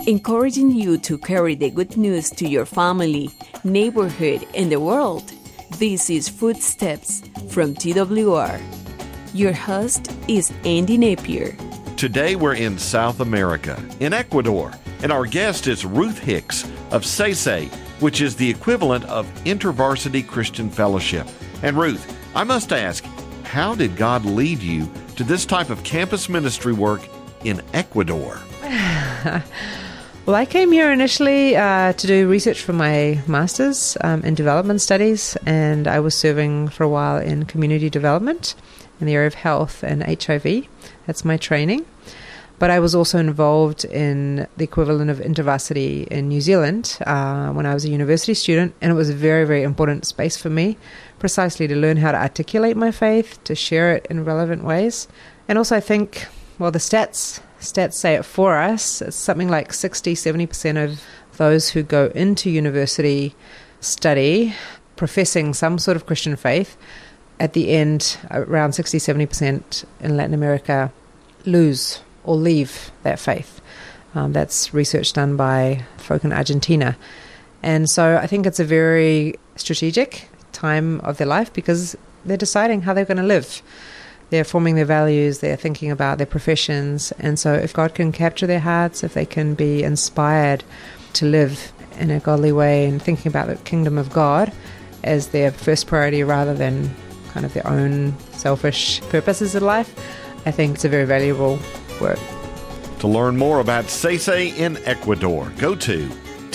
encouraging you to carry the good news to your family, neighborhood, and the world. This is Footsteps from TWR. Your host is Andy Napier. Today we're in South America, in Ecuador, and our guest is Ruth Hicks of SESE, which is the equivalent of InterVarsity Christian Fellowship. And Ruth, I must ask, how did God lead you to this type of campus ministry work in Ecuador? Well, I came here initially to do research for my master's in development studies, and I was serving for a while in community development in the area of health and HIV. That's my training. But I was also involved in the equivalent of InterVarsity in New Zealand when I was a university student, and it was a very, very important space for me, precisely to learn how to articulate my faith, to share it in relevant ways. And also I think, well, the stats say it for us. It's something like 60-70% of those who go into university study professing some sort of Christian faith. At the end, around 60-70% in Latin America lose or leave that faith. That's research done by folk in Argentina. And so I think it's a very strategic time of their life because they're deciding how they're going to live. They're forming their values, they're thinking about their professions. And so if God can capture their hearts, if they can be inspired to live in a godly way and thinking about the kingdom of God as their first priority rather than kind of their own selfish purposes in life, I think it's a very valuable work. To learn more about SESE in Ecuador, go to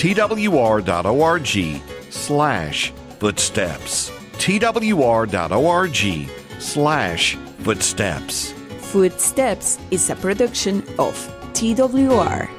twr.org/footsteps. twr.org/footsteps. Footsteps is a production of TWR.